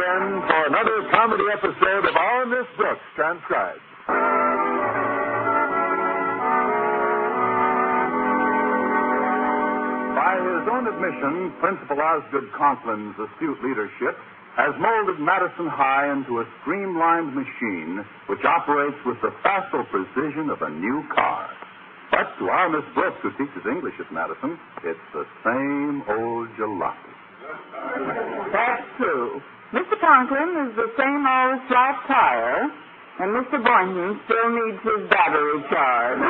again for another comedy episode of Our Miss Brooks Transcribed. By his own admission, Principal Osgood Conklin's astute leadership has molded Madison High into a streamlined machine which operates with the facile precision of a new car. But to our Miss Brooks, who teaches English at Madison, it's the same old jalopy. That's true. Mr. Conklin is the same old flat tire, and Mr. Boynton still needs his battery charged.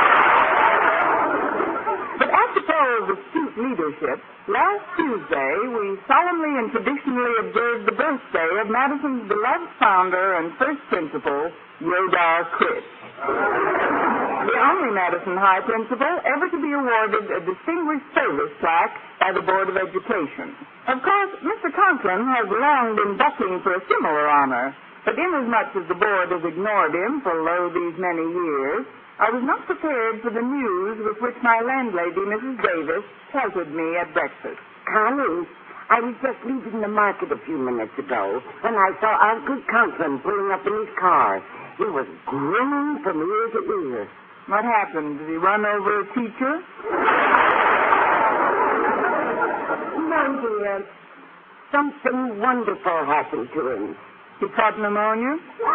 But apropos of astute leadership, last Tuesday we solemnly and traditionally observed the birthday of Madison's beloved founder and first principal, Yodar Crisp. The only Madison High principal ever to be awarded a Distinguished Service plaque by the Board of Education. Of course, Mr. Conklin has long been ducking for a similar honor, but inasmuch as the Board has ignored him for lo these many years, I was not prepared for the news with which my landlady, Mrs. Davis, pelted me at breakfast. Connie, I was just leaving the market a few minutes ago when I saw Osgood Conklin pulling up in his car. He was grinning from ear to ear. What happened? Did he run over a teacher? No, dear. Something wonderful happened to him. He caught pneumonia?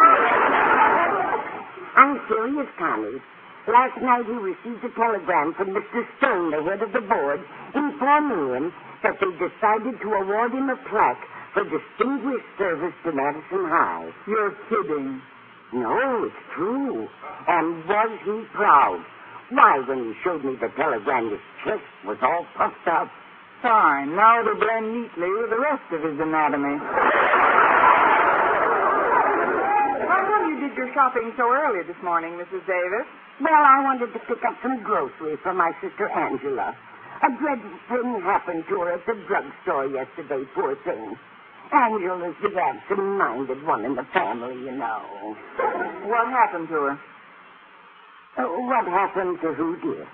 I'm serious, Connie. Last night he received a telegram from Mr. Stone, the head of the board, informing him that they decided to award him a plaque for distinguished service to Madison High. You're kidding. No, it's true. And was he proud? Why, when he showed me the telegram, his chest was all puffed up. Fine. Now it'll blend neatly with the rest of his anatomy. How come you did your shopping so early this morning, Mrs. Davis? Well, I wanted to pick up some groceries for my sister Angela. A dreadful thing happened to her at the drugstore yesterday, poor thing. Angela's the absent-minded one in the family, you know. What happened to her? What happened to who, dear?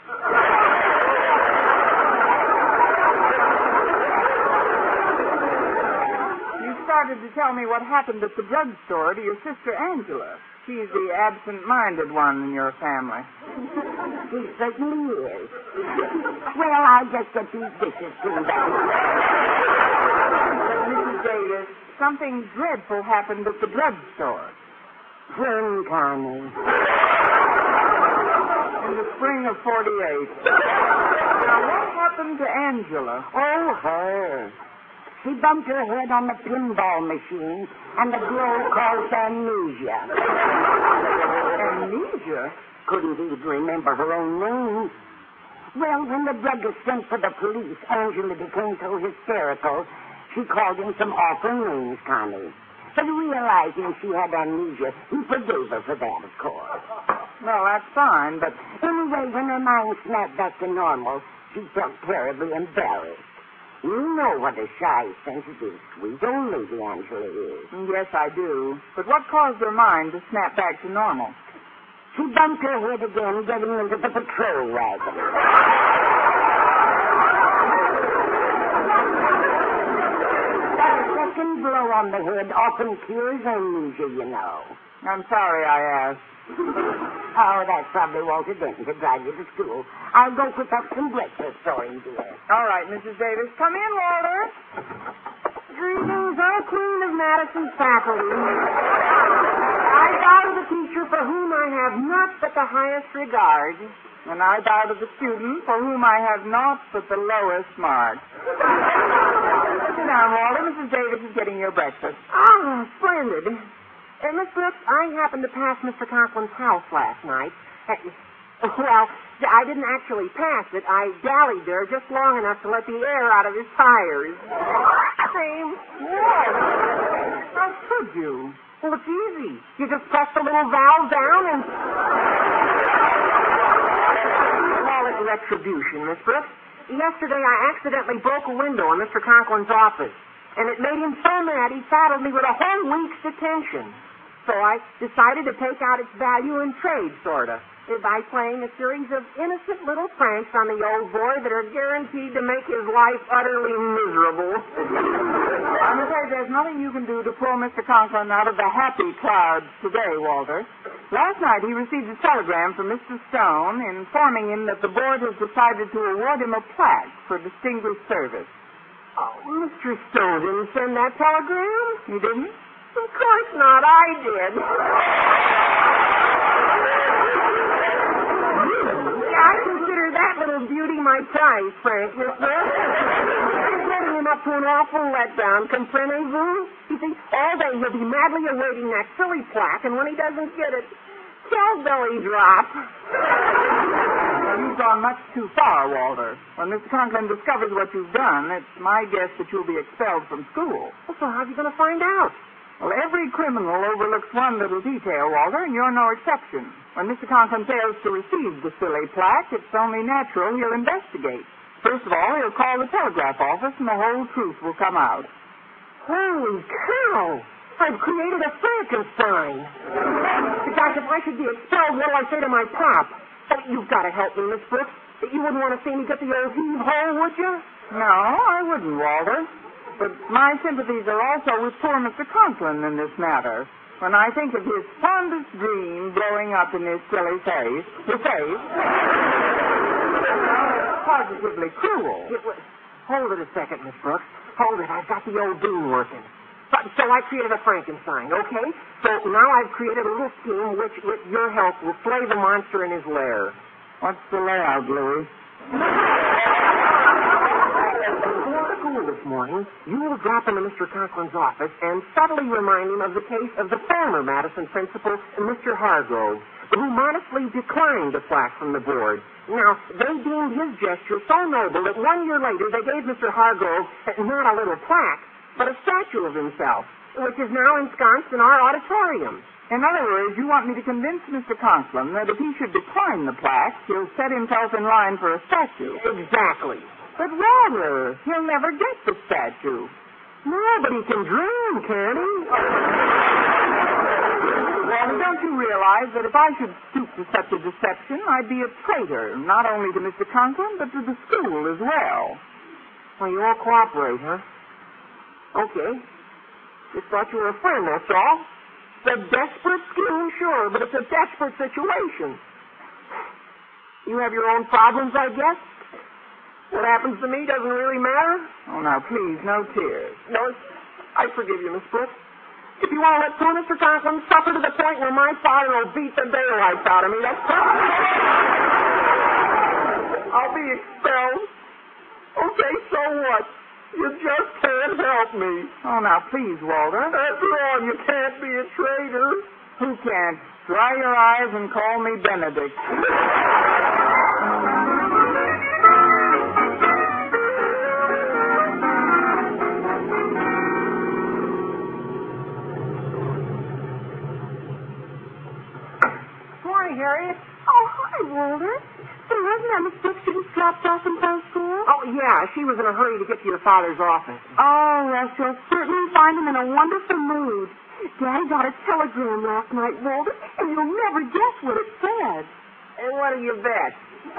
You started to tell me what happened at the drugstore to your sister Angela. She's the absent-minded one in your family. She certainly is. Well, I'll just get these dishes cleaned up. Mrs. Davis, something dreadful happened at the drugstore. When, Connie? In the spring of 48. Now, what happened to Angela? Oh, her. She bumped her head on the pinball machine, and the blow caused amnesia. Amnesia? Couldn't even remember her own name. Well, when the druggist sent for the police, Angela became so hysterical, she called him some awful names, Connie. But realizing she had amnesia, he forgave her for that, of course. Well, that's fine, but anyway, when her mind snapped back to normal, she felt terribly embarrassed. You know what a shy, sensitive, sweet old lady Angela is. Yes, I do. But what caused her mind to snap back to normal? She bumped her head again, getting into the patrol wagon. A second blow on the head often cures amnesia, you know. I'm sorry I asked. Oh, that's probably Walter Denton to drive you to school. I'll go cook up some breakfast for him, dear. All right, Mrs. Davis. Come in, Walter. Greetings, O Queen of Madison's faculty. I bow to the teacher for whom I have not but the highest regard. And I bow to the student for whom I have not but the lowest mark. Sit down, Walter. Mrs. Davis is getting your breakfast. Ah, splendid. Miss Brooks, I happened to pass Mr. Conklin's house last night. Well, I didn't actually pass it. I dallied there just long enough to let the air out of his tires. Same. What? How could you? Well, it's easy. You just press the little valve down and... Call it retribution, Miss Brooks. Yesterday, I accidentally broke a window in Mr. Conklin's office, and it made him so mad he saddled me with a whole week's detention. So I decided to take out its value in trade, sort of. by playing a series of innocent little pranks on the old boy that are guaranteed to make his life utterly miserable. I'm afraid there's nothing you can do to pull Mr. Conklin out of the happy clouds today, Walter. Last night he received a telegram from Mr. Stone informing him that the board has decided to award him a plaque for distinguished service. Oh, Mr. Stone didn't send that telegram? He didn't? Of course not. I did. I consider that little beauty my prize, Frank, Miss Brooks. I'm setting him up to an awful letdown, comprenez-vous? You see, all day he'll be madly awaiting that silly plaque, and when he doesn't get it, tell belly drop. Well, you've gone much too far, Walter. When Mr. Conklin discovers what you've done, it's my guess that you'll be expelled from school. Well, so how's he going to find out? Well, every criminal overlooks one little detail, Walter, and you're no exception. When Mr. Conklin fails to receive the silly plaque, it's only natural he'll investigate. First of all, he'll call the telegraph office, and the whole truth will come out. Holy cow! I've created a Frankenstein. Gosh, if I should be expelled, what'll I say to my pop? Oh, you've got to help me, Miss Brooks. You wouldn't want to see me get the old heave-ho, would you? No, I wouldn't, Walter. But my sympathies are also with poor Mr. Conklin in this matter. When I think of his fondest dream blowing up in his silly face, it's positively cruel. Hold it a second, Miss Brooks. Hold it. I've got the old bean working. So I created a Frankenstein, okay? So now I've created a little scheme which, with your help, will slay the monster in his lair. What's the layout, Louis? Before school this morning, you will drop into Mr. Conklin's office and subtly remind him of the case of the former Madison principal, Mr. Hargrove, who modestly declined a plaque from the board. Now, they deemed his gesture so noble that 1 year later they gave Mr. Hargrove not a little plaque, but a statue of himself, which is now ensconced in our auditorium. In other words, you want me to convince Mr. Conklin that if he should decline the plaque, he'll set himself in line for a statue. Exactly. But Walter, he'll never get the statue. Nobody can dream, can he? Walter, don't you realize that if I should stoop to such a deception, I'd be a traitor, not only to Mr. Conklin, but to the school as well? Well, you all cooperate, huh? Okay. Just thought you were a friend, that's all. It's a desperate scheme, sure, but it's a desperate situation. You have your own problems, I guess. What happens to me doesn't really matter. Oh, now, please, no tears. No, I forgive you, Miss Brooks. If you want to let poor Mr. Conklin suffer to the point where my father will beat the daylights out of me, that's fine. I'll be expelled. Okay, so what? You just can't help me. Oh, now, please, Walter. After all, you can't be a traitor. Who can't? Dry your eyes and call me Benedict. Morning, Harriet. Oh, hi, Walter. So wasn't that Miss Brooks you just dropped off in front of school? Oh, yeah, she was in a hurry to get to your father's office. Oh, well, she'll certainly find him in a wonderful mood. Daddy got a telegram last night, Walter, and you'll never guess what it said. And what do you bet?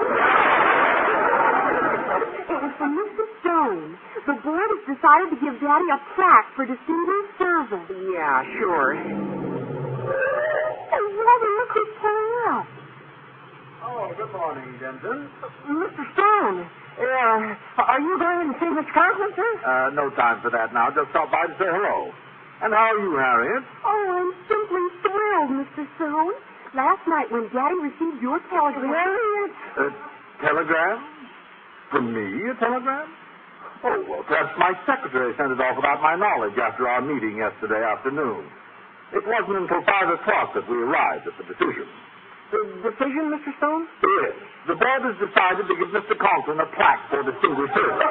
It was from Mr. Stone. The board has decided to give Daddy a plaque for distinguished service. Yeah, sure. Oh, Walter, look who's pulling up. Oh, good morning, Denton. Mr. Stone, are you going to see Miss Conklin, sir? No time for that now. Just stop by to say hello. And how are you, Harriet? Oh, I'm simply thrilled, Mr. Stone. Last night when Daddy received your telegram... Telegram? From me, a telegram? Oh, well, perhaps my secretary sent it off without my knowledge after our meeting yesterday afternoon. It wasn't until 5 o'clock that we arrived at the decision. The decision, Mr. Stone? Yes. The board has decided to give Mr. Conklin a plaque for distinguished service.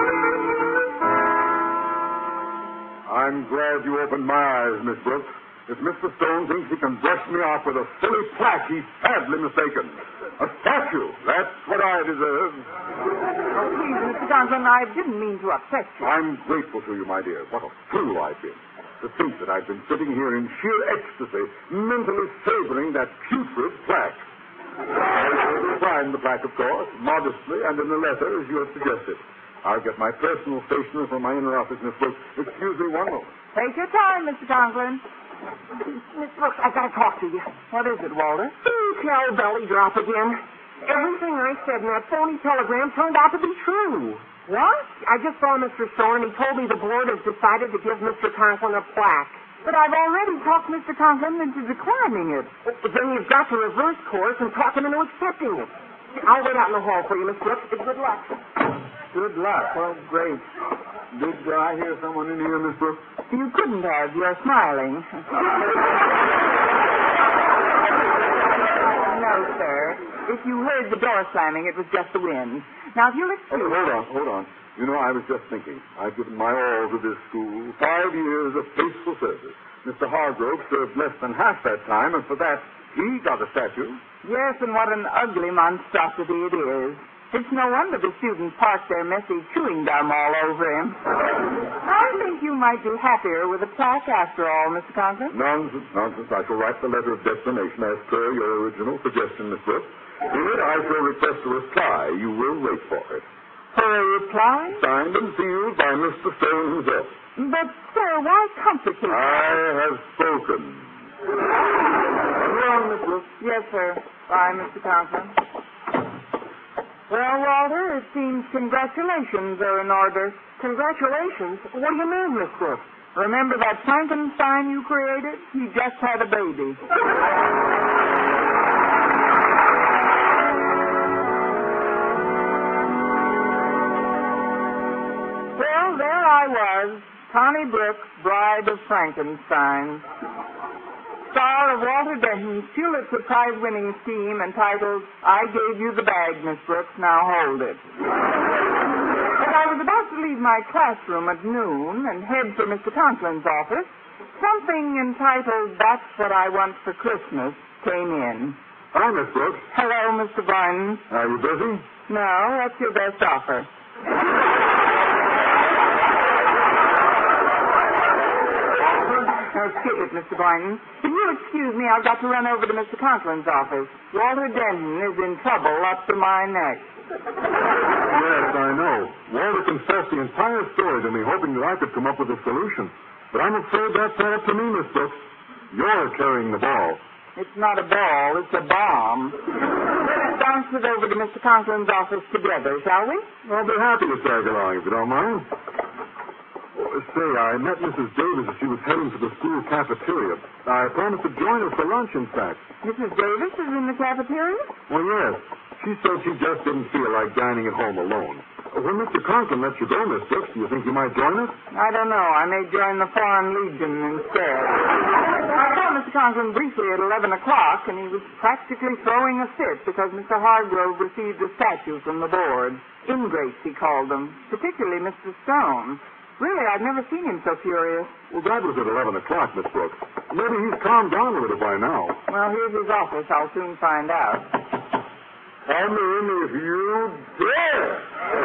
I'm glad you opened my eyes, Miss Brooks. If Mr. Stone thinks he can brush me off with a silly plaque, he's sadly mistaken. A statue, that's what I deserve. Oh, please, Mr. Conklin, I didn't mean to upset you. I'm grateful to you, my dear. What a fool I've been. To think that I've been sitting here in sheer ecstasy, mentally savoring that putrid plaque. I will sign the plaque, of course, modestly and in a letter, as you have suggested. I'll get my personal stationer from my inner office, Miss Brooks. Excuse me one moment. Take your time, Mr. Conklin. Miss Brooks, I've got to talk to you. What is it, Walter? Tell belly drop again. Everything I said in that phony telegram turned out to be true. What? I just saw Mr. Stone, and he told me the board has decided to give Mr. Conklin a plaque. But I've already talked Mr. Conklin into declining it. Then you've got to reverse course and talk him into accepting it. I'll wait out in the hall for you, Miss Brooks. Good luck. Good luck. Oh, great. Did I hear someone in here, Miss Brooks? You couldn't have. You're smiling. No, sir. If you heard the door slamming, it was just the wind. Now, if you'll excuse... Hold on. You know, I was just thinking. I've given my all to this school. 5 years of faithful service. Mr. Hargrove served less than half that time, and for that, he got a statue. Yes, and what an ugly monstrosity it is. It's no wonder the students parked their messy chewing gum all over him. I think you might be happier with a plaque after all, Mr. Conklin. Nonsense. I shall write the letter of declination as per your original suggestion, Miss Brooks. In it, I shall request a reply. You will wait for it. For a reply? Signed and sealed by Mr. Stone himself. But, sir, why complicate? I have spoken. Come on, Miss Brooks. Yes, sir. Bye, Mr. Conklin. Well, Walter, it seems congratulations are in order. Congratulations? What do you mean, Miss Brooks? Remember that Frankenstein you created? He just had a baby. Well, there I was, Connie Brooks, bride of Frankenstein. Star of Walter Denton's Pulitzer Prize-winning scheme entitled, I Gave You the Bag, Miss Brooks, Now Hold It. But I was about to leave my classroom at noon and head for Mr. Conklin's office. Something entitled, That's What I Want for Christmas, came in. Hi, Miss Brooks. Hello, Mr. Boynton. Are you busy? No, what's your best offer? Skip it, Mr. Boynton. Can you excuse me? I've got to run over to Mr. Conklin's office. Walter Denton is in trouble up to my neck. Yes, I know. Walter confessed the entire story to me, hoping that I could come up with a solution. But I'm afraid that's not up to me, Miss Brooks. You're carrying the ball. It's not a ball, it's a bomb. Let's bounce it over to Mr. Conklin's office together, shall we? I'll be happy to tag along if you don't mind. Say, I met Mrs. Davis as she was heading to the school cafeteria. I promised to join her for lunch, in fact. Mrs. Davis is in the cafeteria? Well, yes. She said she just didn't feel like dining at home alone. When Mr. Conklin lets you go, Miss Brooks, do you think you might join us? I don't know. I may join the Foreign Legion instead. I saw Mr. Conklin briefly at 11 o'clock, and he was practically throwing a fit because Mr. Hargrove received a statue from the board. Ingrates, he called them, particularly Mr. Stone. Really, I've never seen him so furious. Well, that was at 11 o'clock, Miss Brooks. Maybe he's calmed down a little by now. Well, here's his office. I'll soon find out. Come in if you dare.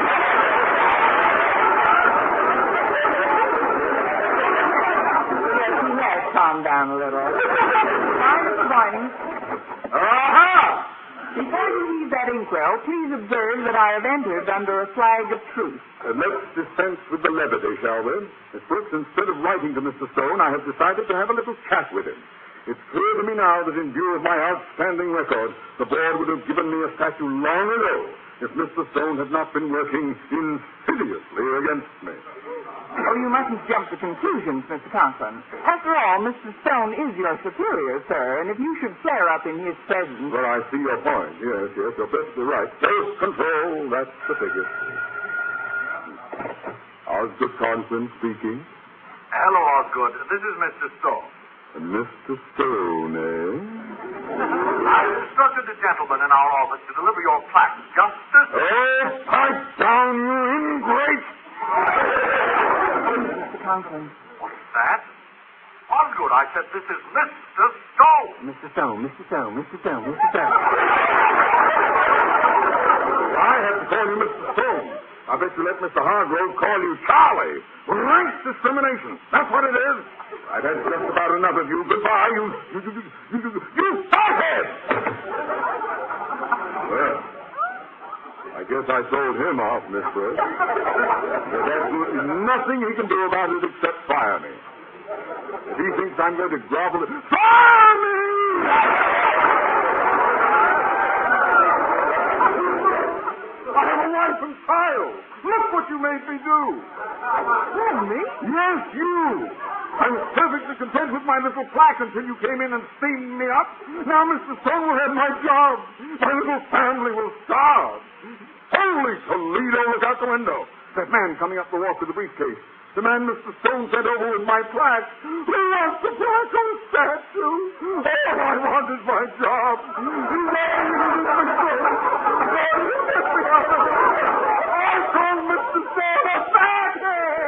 Yes, he has calmed down a little. Hi, Mr. Boynton. Aha! Before you leave that inkwell, please observe that I have entered under a flag of truce. Let's dispense with the levity, shall we? Miss Brooks, instead of writing to Mr. Stone, I have decided to have a little chat with him. It's clear to me now that in view of my outstanding record, the board would have given me a statue long ago if Mr. Stone had not been working insidiously against me. Oh, you mustn't jump to conclusions, Mr. Conklin. After all, Mr. Stone is your superior, sir, and if you should flare up in his presence... Well, I see your point. Yes, you're perfectly right. Self-control, that's the biggest. Osgood Conklin speaking. Hello, Osgood. This is Mr. Stone. Mr. Stone, eh? I've instructed the gentleman in our office to deliver your plaque just as... Oh, pipe down, you ingrate! Mr. Conklin. What's that? Osgood, I said, this is Mr. Stone. Mr. Stone, Mr. Stone, Mr. Stone, Mr. Stone. I have to call you Mr. Stone. I bet you let Mr. Hargrove call you Charlie. Rank discrimination. That's what it is. I've had just about enough of you. Goodbye, you fuckhead! Well, I guess I sold him off, Miss Brooks. There's absolutely nothing he can do about it except fire me. If he thinks I'm going to grovel... Fire me! I have a wife and child. Look what you made me do. Me? Yes, you. I was perfectly content with my little plaque until you came in and steamed me up. Now Mr. Stone will have my job. My little family will starve. Holy Toledo, look out the window. That man coming up the walk with the briefcase. The man Mr. Stone sent over with my plaque. He wants the plaque on a statue. All I want is my job. I call Mr. Stone a fathead.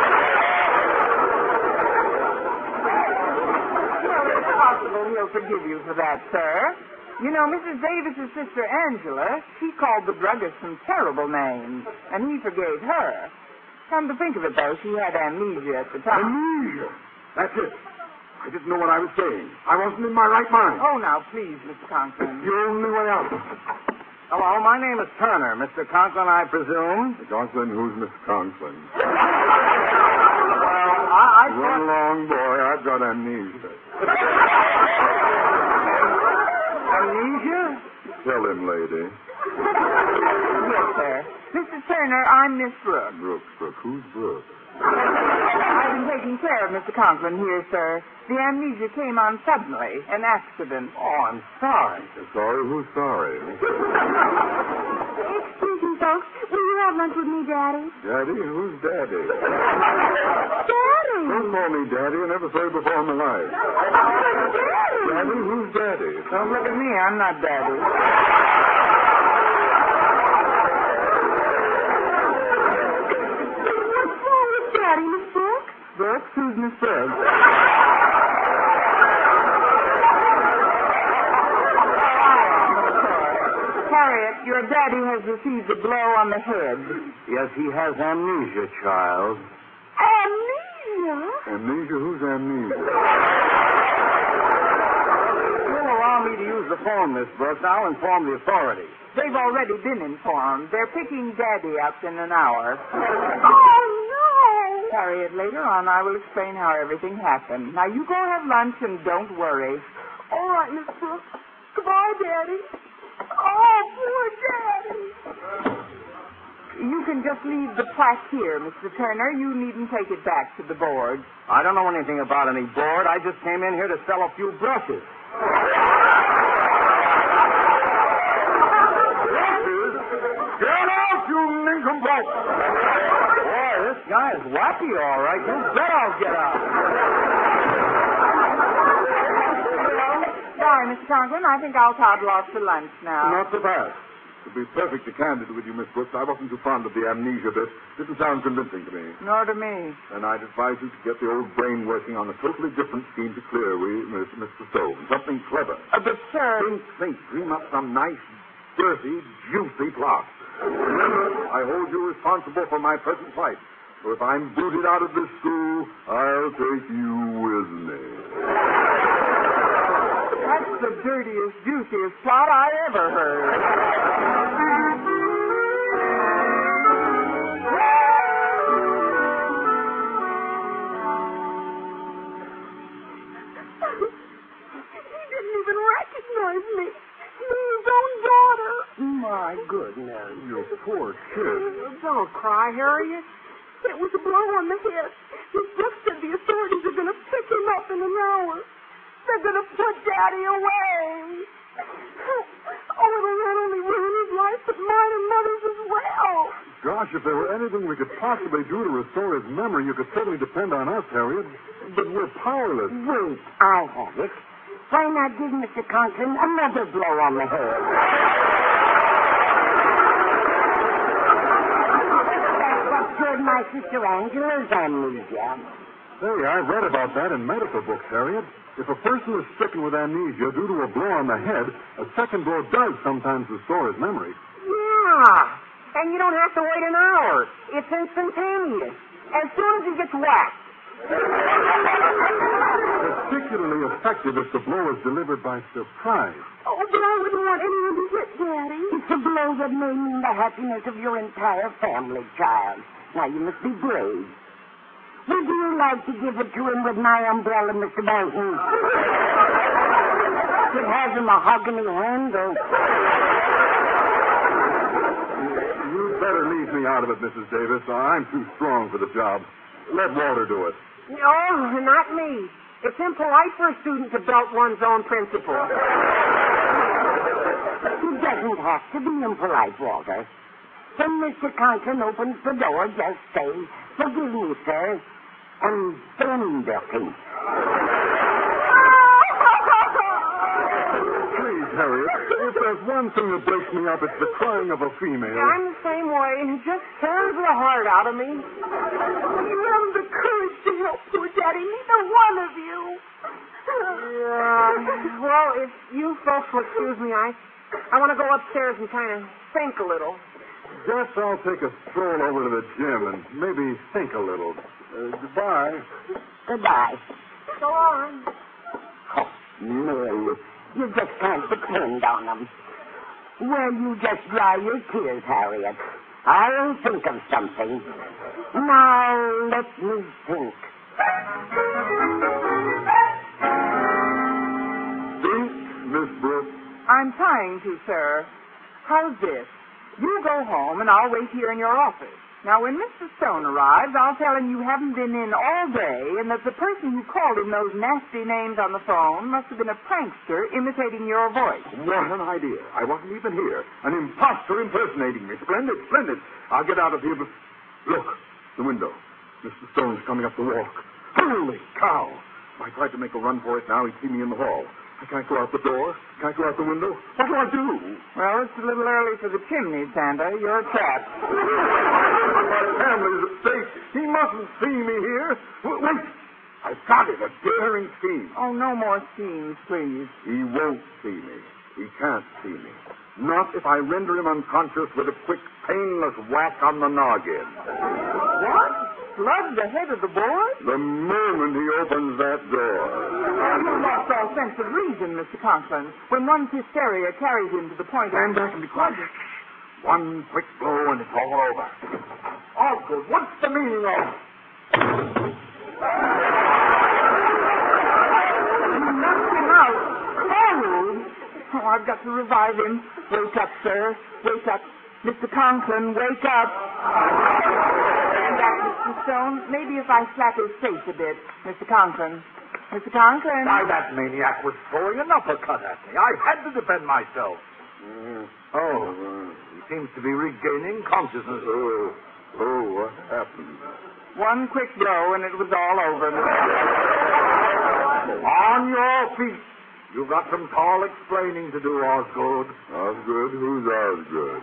Well, it's possible he'll forgive you for that, sir. You know, Mrs. Davis's sister Angela, she called the druggist some terrible names, and he forgave her. Come to think of it, though, she had amnesia at the time. Amnesia? That's it. I didn't know what I was saying. I wasn't in my right mind. Oh, now, please, Mr. Conklin. The only way out. Hello, my name is Turner. Mr. Conklin, I presume? Mr. Conklin, who's Miss Conklin? Well, I Run thought... along, boy. I've got amnesia. Amnesia? Tell him, lady. Yes, sir. Mr. Turner, I'm Miss Brooks. Brooks. Who's Brooks? I've been taking care of Mr. Conklin here, sir. The amnesia came on suddenly, an accident. Oh, I'm sorry. Sorry? Who's sorry? Excuse me, folks. Will you have lunch with me, Daddy? Daddy? Who's Daddy? Daddy! Don't call me Daddy. I never saw you before in my life. Daddy! Daddy? Who's Daddy? Don't look at me. I'm not Daddy. What's wrong with Daddy, Miss Brooks? Brooks? Who's Miss Brooks? Harriet, your daddy has received a blow on the head. Yes, he has amnesia, child. Amnesia? Amnesia? Who's amnesia? You'll allow me to use the phone, Miss Brooks. I'll inform the authorities. They've already been informed. They're picking Daddy up in an hour. Oh, no! Harriet, later on I will explain how everything happened. Now, you go have lunch and don't worry. All right, Miss Brooks. Goodbye, Daddy. Oh, poor Daddy. You can just leave the plaque here, Mr. Turner. You needn't take it back to the board. I don't know anything about any board. I just came in here to sell a few brushes. Get out, you nincompoop! Boy, this guy is wacky, all right. You bet I'll get out. Sorry, Mr. Conklin. I think I'll toddle off to lunch now. Not so fast. To be perfectly candid with you, Miss Brooks, I wasn't too fond of the amnesia bit. Didn't sound convincing to me. Nor to me. And I'd advise you to get the old brain working on a totally different scheme to clear Mr. Stone. Something clever. But, sir... Think. Dream up some nice, dirty, juicy plot. Remember, I hold you responsible for my present plight. So if I'm booted out of this school, I'll take you with me. That's the dirtiest, juiciest plot I ever heard. He didn't even recognize me. His own daughter. My goodness. You poor kid. Don't cry, Harriet. It was a blow on the head. Miss Brooks said the authorities are going to pick him up in an hour. They're going to put Daddy away. Oh, it'll not only ruin his life, but mine and Mother's as well. Gosh, if there were anything we could possibly do to restore his memory, you could certainly depend on us, Harriet. But we're powerless. Wait, I have it. Why not give Mr. Conklin another blow on the head? That's what cured my sister Angela's amnesia. Say, I've read about that in medical books, Harriet. If a person is stricken with amnesia due to a blow on the head, a second blow does sometimes restore his memory. Yeah, and you don't have to wait an hour. It's instantaneous. As soon as he gets whacked. Particularly effective if the blow is delivered by surprise. Oh, but I wouldn't want anyone to hit Daddy. It's a blow that may mean the happiness of your entire family, child. Now, you must be brave. Would you like to give it to him with my umbrella, Mr. Bolton? It has a mahogany handle. You'd better leave me out of it, Mrs. Davis. I'm too strong for the job. Let Walter do it. No, not me. It's impolite for a student to belt one's own principal. It doesn't have to be impolite, Walter. When Mr. Conklin opens the door, just say, "Forgive me, sir," and then him. Please, Harriet, if there's one thing that breaks me up, it's the crying of a female. I'm the same way. It just tears the heart out of me. You haven't the courage to help poor Daddy. Neither one of you. Yeah. Well, if you folks will excuse me, I want to go upstairs and kind of think a little. Guess I'll take a stroll over to the gym and maybe think a little. Goodbye. Goodbye. So long. Oh, no. You just can't depend on them. Well, you just dry your tears, Harriet. I'll think of something. Now, let me think. Think, Miss Brooks. I'm trying to, sir. How's this? You go home, and I'll wait here in your office. Now, when Mr. Stone arrives, I'll tell him you haven't been in all day and that the person who called him those nasty names on the phone must have been a prankster imitating your voice. What an idea. I wasn't even here. An imposter impersonating me. Splendid, splendid. I'll get out of here, but... Look, the window. Mr. Stone's coming up the walk. Holy cow! If I tried to make a run for it now, he'd see me in the hall. I can't go out the door. Can't go out the window. What do I do? Well, it's a little early for the chimney, Santa. You're a chap. My family's at stake. He mustn't see me here. Wait. I've got it. A daring scheme. Oh, no more schemes, please. He won't see me. He can't see me. Not if I render him unconscious with a quick, painless whack on the noggin. What? Slug the head of the boy? The moment he opens that door. You lost all sense of reason, Mr. Conklin, when one's hysteria carries him to the point Stand back and be quiet. One quick blow and it's all over. Osgood, what's the meaning of... You knocked him out. Cold. Oh, I've got to revive him. Wake up, sir. Wake up. Mr. Conklin, wake up. Stand back, Mr. Stone. Maybe if I slap his face a bit. Mr. Conklin. Mr. Conklin. Why, that maniac was throwing an uppercut at me. I had to defend myself. He seems to be regaining consciousness. What happened? One quick blow and it was all over. On your feet. You've got some tall explaining to do, Osgood. Osgood? Who's Osgood?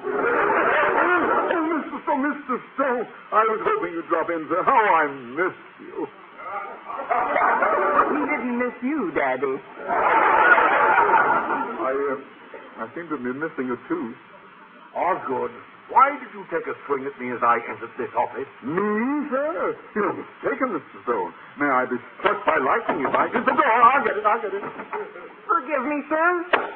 Mr. Stone. I was hoping you'd drop in, sir. How I missed you. He didn't miss you, Daddy. I seem to be missing a tooth. Osgood, why did you take a swing at me as I entered this office? Me, sir? You're mistaken, Mr. Stone. May I be struck by lightning if I... It's the door. I'll get it. Forgive me, sir.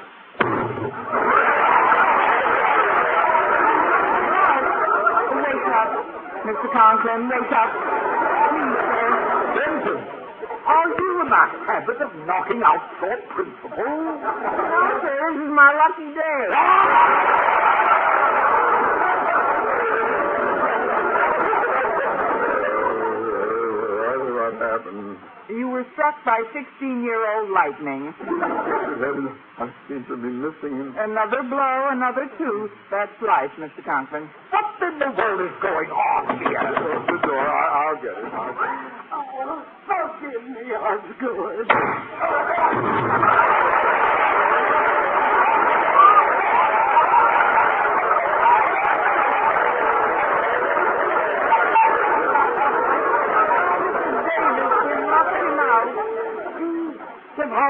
Wake up. Mr. Conklin, wake up. Please, sir. Benson, are you in the habit of knocking out your principal? No, sir. This is my lucky day. What happened? You were struck by 16-year-old lightning. Good heavens, I seem to be missing him. Another blow, another tooth. That's life, Mr. Conklin. What in the world is going on here? The door. I'll get it. Oh, forgive me, Osgood.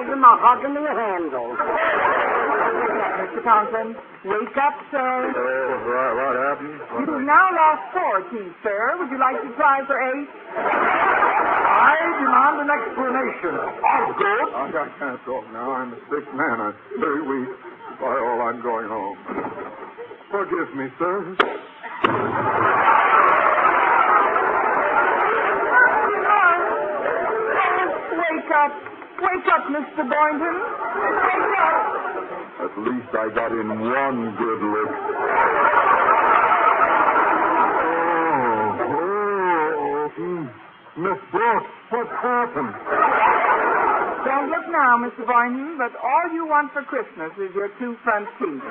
like the mahogany handle. Mr. Conklin, wake up, sir. What happened? You've now lost 4 teeth, sir. Would you like to try for 8? I demand an explanation. Osgood. I can't talk now. I'm a sick man. I'm very weak. By all, I'm going home. Forgive me, sir. Wake up. Wake up, Mr. Boynton. Wake up. At least I got in one good look. Miss Brooks, what's happened? Don't look now, Mr. Boynton, but all you want for Christmas is your 2 front teeth.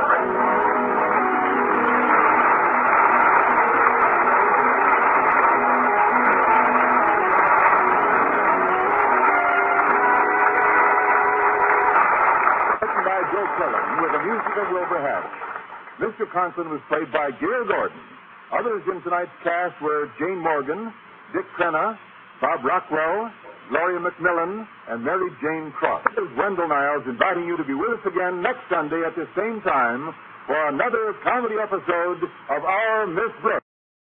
By Joe Cullen, with the music of Wilbur Hatch. Mr. Conklin was played by Gil Gordon. Others in tonight's cast were Jane Morgan, Dick Crenna, Bob Rockwell, Gloria McMillan, and Mary Jane Cross. This is Wendell Niles inviting you to be with us again next Sunday at the same time for another comedy episode of Our Miss Brooks.